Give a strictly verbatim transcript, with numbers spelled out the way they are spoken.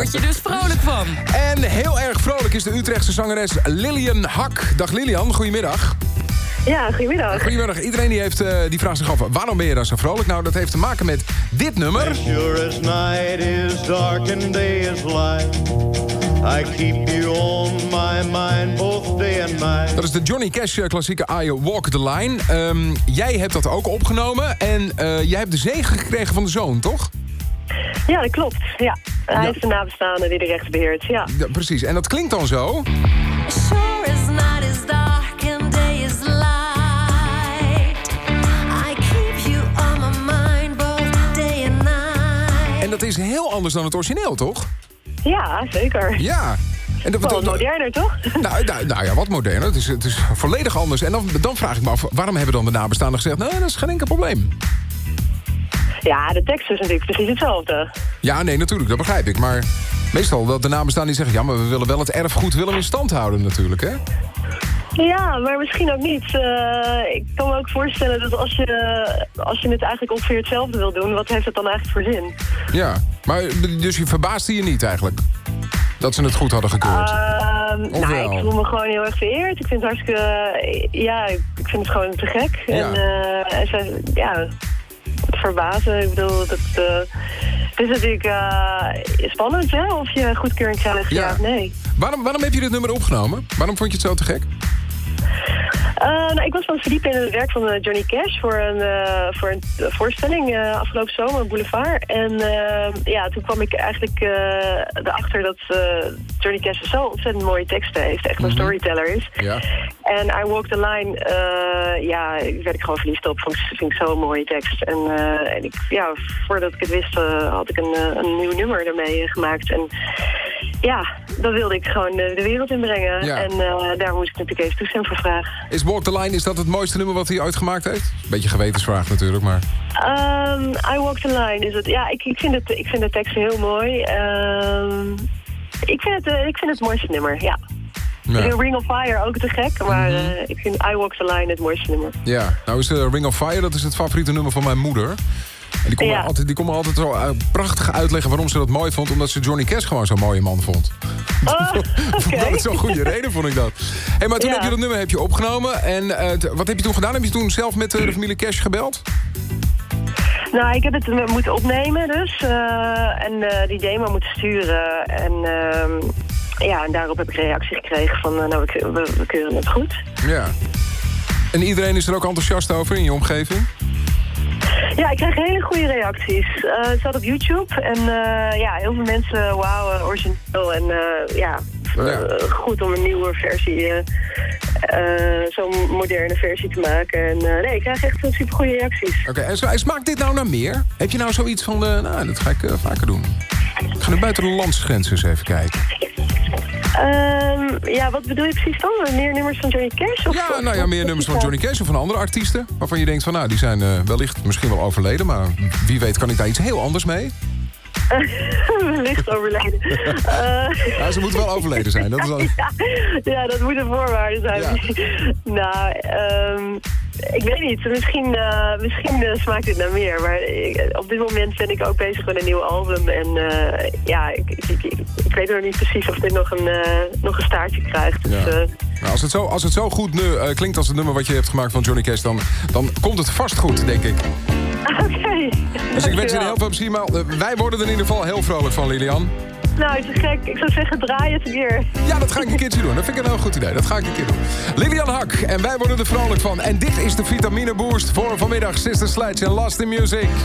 word je dus vrolijk van. En heel erg vrolijk is de Utrechtse zangeres Lilian Hak. Dag Lilian, goedemiddag. Ja, goedemiddag. Goedemiddag. Iedereen die, heeft, uh, die vraagt zich af, waarom ben je dan zo vrolijk? Nou, dat heeft te maken met dit nummer. As sure as night is dark and day is light, I keep you on my mind both day and night. Dat is de Johnny Cash klassieke I Walk the Line. Um, jij hebt dat ook opgenomen en uh, jij hebt de zegen gekregen van de zoon, toch? Ja, dat klopt. Ja. Hij Ja. is de nabestaande die de rechten beheert. Ja. Ja, precies. En dat klinkt dan zo. Sure as night is dark and day is light, I keep you on my mind both day and night. En dat is heel anders dan het origineel, toch? Ja, zeker. Ja. En dat, Wel moderner, toch? Nou, nou, nou ja, wat moderner. Het is, het is volledig anders. En dan, dan vraag ik me af, waarom hebben dan de nabestaanden gezegd, nou, dat is geen enkel probleem. Ja, de tekst is natuurlijk precies hetzelfde. Ja, nee, natuurlijk, dat begrijp ik. Maar meestal dat de nabestaanden die zeggen, ja, maar we willen wel het erfgoed willen we in stand houden natuurlijk, hè? Ja, maar misschien ook niet. Uh, ik kan me ook voorstellen dat als je, als je het eigenlijk ongeveer hetzelfde wil doen, wat heeft het dan eigenlijk voor zin? Ja, maar dus je verbaasde je niet eigenlijk? Dat ze het goed hadden gekeurd? Uh, Of nou, wel? ik voel me gewoon heel erg vereerd. Ik vind het hartstikke... Ja, ik vind het gewoon te gek. Ja. En, uh, en ze, ja, het verbazen. Ik bedoel, dat, uh, het is natuurlijk uh, spannend, hè? Of je goedkeuring krijgt, ja, Ja. of nee. Waarom, waarom heb je dit nummer opgenomen? Waarom vond je het zo te gek? Uh, nou, ik was van het verdiepen in het werk van uh, Johnny Cash voor een, uh, voor een uh, voorstelling uh, afgelopen zomer, Boulevard. En uh, ja, toen kwam ik eigenlijk uh, erachter dat uh, Johnny Cash zo ontzettend mooie teksten heeft. Echt een Mhm. storyteller is. Ja. En I Walk the Line, uh, ja, daar werd ik gewoon verliefd op. Vond ik, vind ik zo'n mooie tekst. En, uh, en ik, ja, voordat ik het wist, uh, had ik een, uh, een nieuw nummer ermee uh, gemaakt. En ja, dat wilde ik gewoon uh, de wereld inbrengen. Ja. En uh, daar moest ik natuurlijk even toestemming voor vragen. Is Walk the Line, is dat het mooiste nummer wat hij ooit gemaakt heeft? Beetje gewetensvraag natuurlijk, maar... Um, I Walk the Line is het. Ja, ik, ik, vind, het, ik vind de tekst heel mooi. Um, ik, vind het, uh, ik vind het mooiste nummer, ja. Ja. Ik vind Ring of Fire ook te gek, maar Mhm. uh, ik vind I Walk the Line het mooiste nummer. Ja, nou is de Ring of Fire, dat is het favoriete nummer van mijn moeder. En die kon, Ja. me, altijd, die kon me altijd zo uh, prachtig uitleggen waarom ze dat mooi vond. Omdat ze Johnny Cash gewoon zo'n mooie man vond. Oh, oké. Dat is zo'n goede reden, vond ik dat. Hey, maar toen Ja. heb je dat nummer heb je opgenomen. En uh, t- wat heb je toen gedaan? Heb je toen zelf met uh, de familie Cash gebeld? Nou, ik heb het uh, moeten opnemen dus. Uh, en uh, die demo moeten sturen. En uh, ja, en daarop heb ik reactie gekregen van, uh, nou, we, we, we keuren het goed. Ja. En iedereen is er ook enthousiast over in je omgeving? Ja, ik krijg hele goede reacties. Uh, het staat op YouTube en uh, ja, heel veel mensen, wauw, uh, origineel en uh, ja, uh, Ja. goed om een nieuwe versie, uh, uh, zo'n moderne versie te maken. En uh, nee, ik krijg echt super goede reacties. Oké, en, zo- en smaakt dit nou naar meer? Heb je nou zoiets van, uh, nou, dat ga ik uh, vaker doen. Ik ga nu buiten de landsgrenzen eens even kijken. Um, ja, wat bedoel je precies dan? Meer nummers van Johnny Cash? Of, Ja, of- nou ja, meer nummers van Johnny Cash of van andere artiesten. Waarvan je denkt van, nou, die zijn uh, wellicht misschien wel overleden. Maar wie weet kan ik daar iets heel anders mee. Wellicht overleden. Uh, Ja, ze moeten wel overleden zijn. Dat is al... ja, ja, dat moet een voorwaarde zijn. Ja. Nou, um, ik weet niet. Misschien, uh, misschien uh, smaakt dit naar meer. Maar ik, op dit moment ben ik ook bezig met een nieuw album. En uh, ja, ik, ik, ik, ik weet nog niet precies of dit nog een, uh, nog een staartje krijgt. Dus, Ja. uh, Nou, als, het zo, als het zo goed nu, uh, klinkt als het nummer wat je hebt gemaakt van Johnny Cash... dan, dan komt het vast goed, denk ik. Oké. Okay. Dus ik wens je er heel veel plezier. Maar uh, wij worden er in ieder geval heel vrolijk van, Lilian. Nou, het is gek. Ik zou zeggen, draai het weer. Ja, dat ga ik een keertje doen. Dat vind ik een heel goed idee. Dat ga ik een keer doen. Lilian Hak en wij worden er vrolijk van. En dit is de vitamine boost voor vanmiddag. Sister Sledge en Lost in Music.